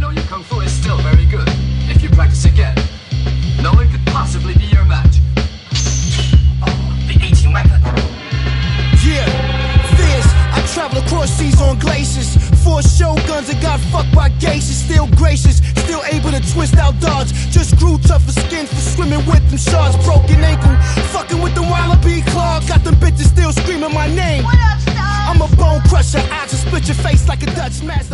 though your kung fu is still very good. If you practice again, no one could possibly be your match. Oh, the 18 weapon. Yeah, fierce. I travel across seas on glaciers. 4 shoguns and got fucked by geishas. Still gracious, still able to twist out dodge. Just grew tougher skin for swimming with them sharks. Broken ankle, fucking with the wallaby claw. Got them bitches still screaming my name. What up, Star? I'm a bone crusher, I just split your face like a Dutch master.